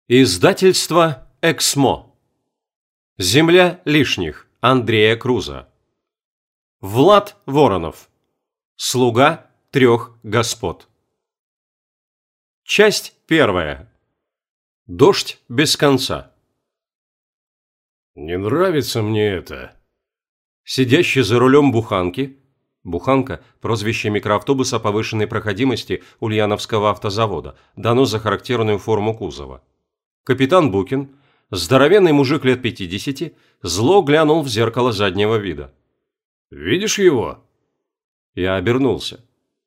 Издательство «Эксмо». Земля лишних. Андрея Круза. Влад Воронов. Слуга трех господ. Часть первая. Дождь без конца. Не нравится мне это. Сидящий за рулем буханки. Буханка – прозвище микроавтобуса повышенной проходимости Ульяновского автозавода, дано за характерную форму кузова. Капитан Букин, здоровенный мужик лет 50, зло глянул в зеркало заднего вида. «Видишь его?» Я обернулся.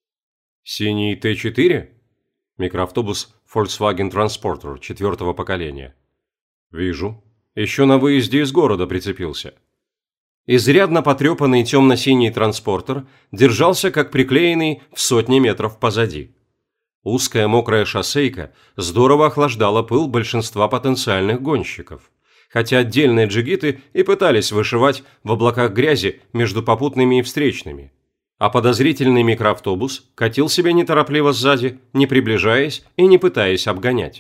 Синий Т4? Микроавтобус Volkswagen Transporter 4-го поколения. Вижу. Еще на выезде из города прицепился. Изрядно потрепанный темно-синий транспортер держался как приклеенный в сотни метров позади. Узкая мокрая шоссейка здорово охлаждала пыл большинства потенциальных гонщиков, хотя отдельные джигиты и пытались вышивать в облаках грязи между попутными и встречными, а подозрительный микроавтобус катил себе неторопливо сзади, не приближаясь и не пытаясь обгонять.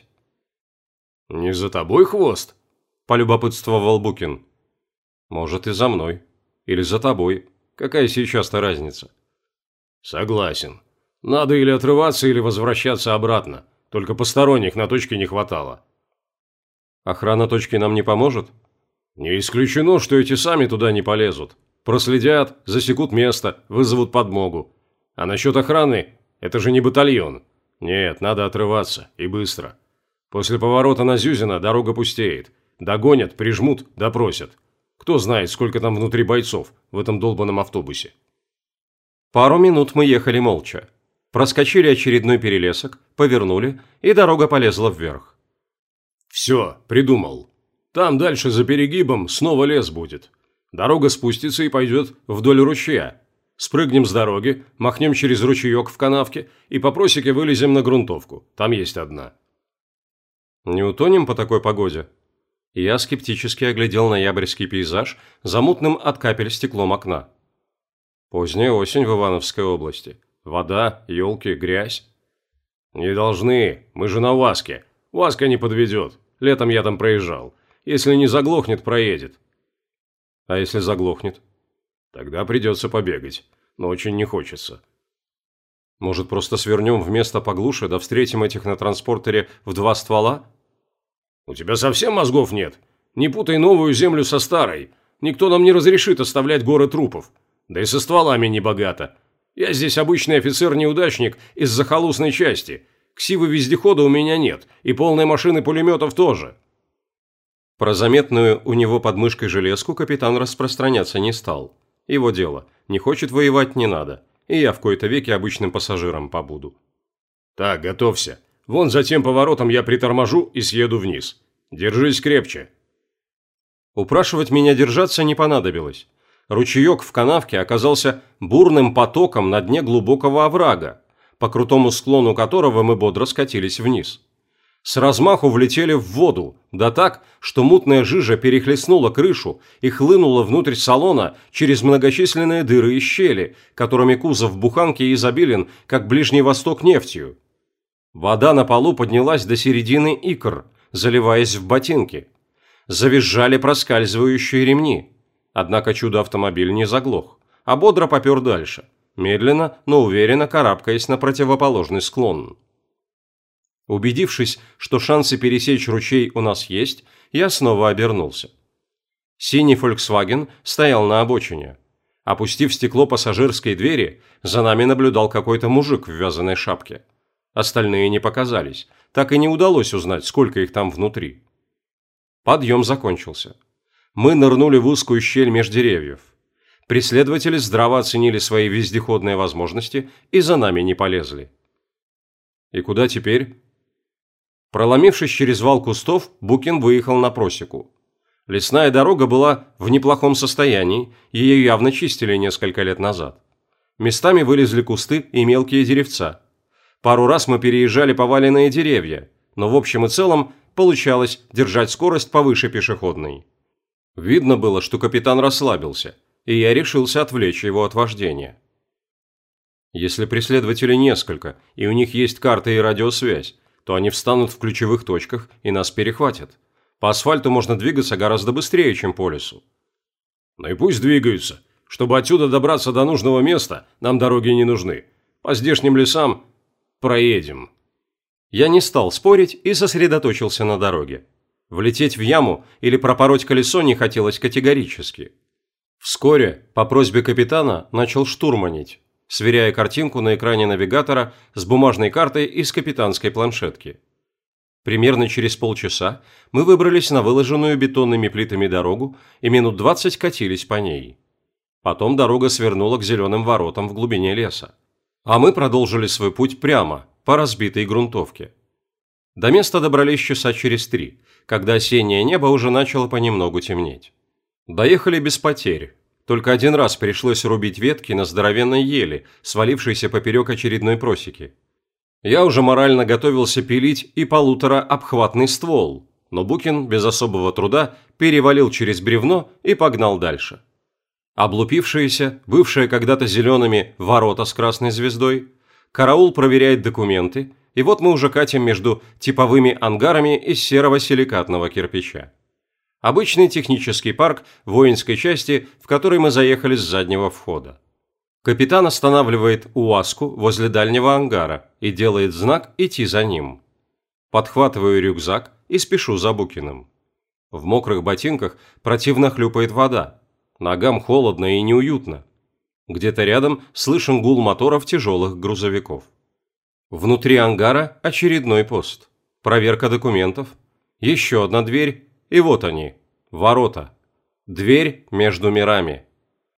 «Не за тобой хвост?» – полюбопытствовал Букин. «Может, и за мной. Или за тобой. Какая сейчас-то разница?» «Согласен. Надо или отрываться, или возвращаться обратно. Только посторонних на точке не хватало». «Охрана точки нам не поможет?» «Не исключено, что эти сами туда не полезут. Проследят, засекут место, вызовут подмогу. А насчет охраны, это же не батальон. Нет, надо отрываться, и быстро. После поворота на Зюзина дорога пустеет. Догонят, прижмут, допросят. Кто знает, сколько там внутри бойцов в этом долбанном автобусе». Пару минут мы ехали молча. Проскочили очередной перелесок, повернули, и дорога полезла вверх. «Все, придумал. Там дальше за перегибом снова лес будет. Дорога спустится и пойдет вдоль ручья. Спрыгнем с дороги, махнем через ручеек в канавке и по просеке вылезем на грунтовку. Там есть одна». «Не утонем по такой погоде?» Я скептически оглядел ноябрьский пейзаж за мутным от капель стеклом окна. Поздняя осень в Ивановской области. Вода, елки, грязь. «Не должны, мы же на УАЗке. УАЗка не подведет. Летом я там проезжал. Если не заглохнет, проедет». «А если заглохнет?» «Тогда придется побегать. Но очень не хочется». «Может, просто свернем в место поглуше, да встретим этих на транспортере в 2 ствола?» «У тебя совсем мозгов нет? Не путай новую землю со старой. Никто нам не разрешит оставлять горы трупов. Да и со стволами не богато. Я здесь обычный офицер-неудачник из захолустной части. Ксивы вездехода у меня нет, и полной машины пулеметов тоже». Про заметную у него под мышкой железку капитан распространяться не стал. Его дело. Не хочет воевать – не надо. И я в кои-то веки обычным пассажиром побуду. «Так, готовься. Вон за тем поворотом я приторможу и съеду вниз. Держись крепче». Упрашивать меня держаться не понадобилось. Ручеек в канавке оказался бурным потоком на дне глубокого оврага, по крутому склону которого мы бодро скатились вниз. С размаху влетели в воду, да так, что мутная жижа перехлестнула крышу и хлынула внутрь салона через многочисленные дыры и щели, которыми кузов буханки изобилен, как Ближний Восток нефтью. Вода на полу поднялась до середины икр, заливаясь в ботинки. Завизжали проскальзывающие ремни. Однако чудо-автомобиль не заглох, а бодро попер дальше, медленно, но уверенно карабкаясь на противоположный склон. Убедившись, что шансы пересечь ручей у нас есть, я снова обернулся. Синий Volkswagen стоял на обочине. Опустив стекло пассажирской двери, за нами наблюдал какой-то мужик в вязаной шапке. Остальные не показались, так и не удалось узнать, сколько их там внутри. Подъем закончился. Мы нырнули в узкую щель меж деревьев. Преследователи здраво оценили свои вездеходные возможности и за нами не полезли. И куда теперь? Проломившись через вал кустов, Букин выехал на просеку. Лесная дорога была в неплохом состоянии, ее явно чистили несколько лет назад. Местами вылезли кусты и мелкие деревца. Пару раз мы переезжали поваленные деревья, но в общем и целом получалось держать скорость повыше пешеходной. Видно было, что капитан расслабился, и я решился отвлечь его от вождения. Если преследователей несколько, и у них есть карта и радиосвязь, то они встанут в ключевых точках и нас перехватят. По асфальту можно двигаться гораздо быстрее, чем по лесу. Ну и пусть двигаются. Чтобы отсюда добраться до нужного места, нам дороги не нужны. По здешним лесам проедем. Я не стал спорить и сосредоточился на дороге. Влететь в яму или пропороть колесо не хотелось категорически. Вскоре, по просьбе капитана, начал штурманить, сверяя картинку на экране навигатора с бумажной картой из капитанской планшетки. Примерно через полчаса мы выбрались на выложенную бетонными плитами дорогу и минут 20 катились по ней. Потом дорога свернула к зеленым воротам в глубине леса. А мы продолжили свой путь прямо, по разбитой грунтовке. До места добрались часа через 3, когда осеннее небо уже начало понемногу темнеть. Доехали без потерь. Только один раз пришлось рубить ветки на здоровенной ели, свалившейся поперек очередной просеки. Я уже морально готовился пилить и полутораобхватный ствол, но Букин без особого труда перевалил через бревно и погнал дальше. Облупившиеся, бывшие когда-то зелеными ворота с красной звездой, караул проверяет документы, и вот мы уже катим между типовыми ангарами из серого силикатного кирпича. Обычный технический парк воинской части, в который мы заехали с заднего входа. Капитан останавливает УАЗку возле дальнего ангара и делает знак идти за ним. Подхватываю рюкзак и спешу за Букиным. В мокрых ботинках противно хлюпает вода. Ногам холодно и неуютно. Где-то рядом слышен гул моторов тяжелых грузовиков. Внутри ангара очередной пост. Проверка документов. Еще одна дверь. И вот они. Ворота. Дверь между мирами.